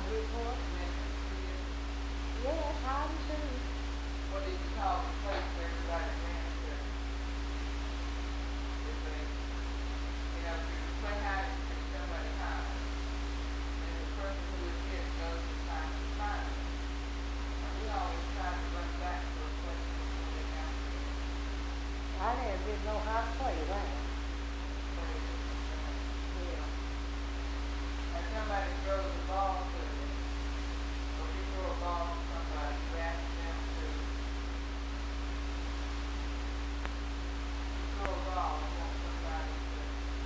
report? Yes, hide and seek. What did you call the place where everybody ran to? If they, if you play hide and seek, somebody hides. And the person who is hit goes to find the find them. And we always try to run back to a place before they got there. I never did know how to play that. So it is something. Yeah. And somebody throws a ball to you, or you throw a ball to somebody, you ask them to, you throw a ball and want somebody to,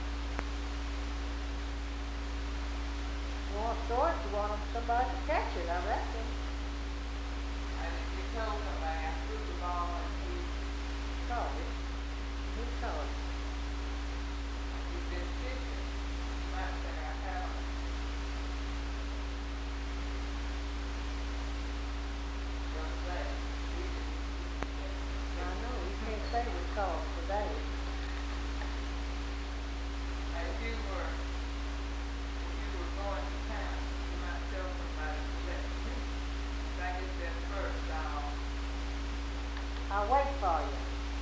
You want to throw it, you want somebody to catch it, I reckon. and if you told somebody, I threw the ball and Caught it. He caught it. you've been fishing, you might say, I haven't. Just say, we didn't I know, you can't say we caught today. And if you were going to town, you might tell somebody to let me. If I get there first, I'll wait for you.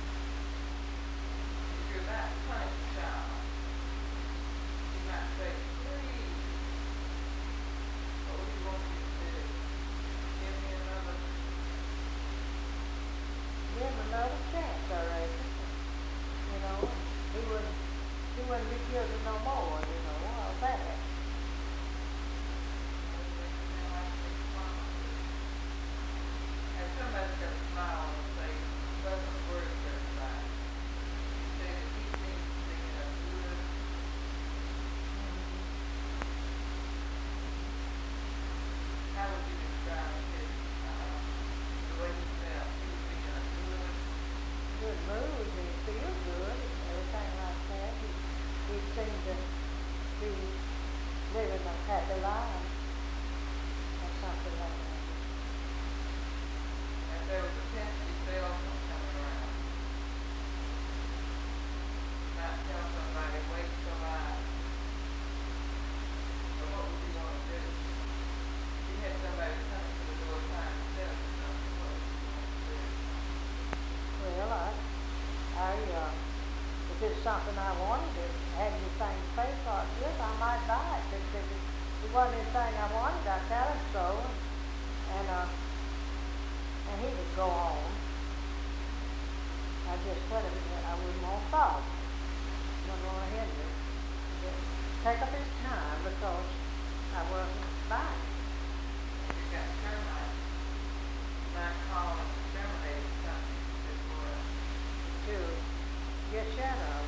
if you're not a punch child, you might say, please, what do you want me to do? Give me another, Give him another chance, I reckon. You know, he wouldn't be guilty no more, you know, of that. and somebody's got a smile on their face, doesn't worry everybody. Say that he seems to be in a good, how would you describe his, the way he felt? He was being a good, Good mood, and he feels good, and everything like that. He seemed to be living a happy life, or something like that. and there was a pesky salesman coming around. Not tell somebody, wait till but what would you want to do? If you had somebody coming to the door trying to sell you something, what would you want to do? Well, if it's something I wanted, and had anything to pay for it with, I might buy it. But if it wasn't anything I wanted, I'd tell him so, and he would go on. I just tell him that I wouldn't want to bother. Wouldn't want to hinder him. Just take up his time because I wasn't buying. If you got termites, you might call an exterminating company before To get shut of.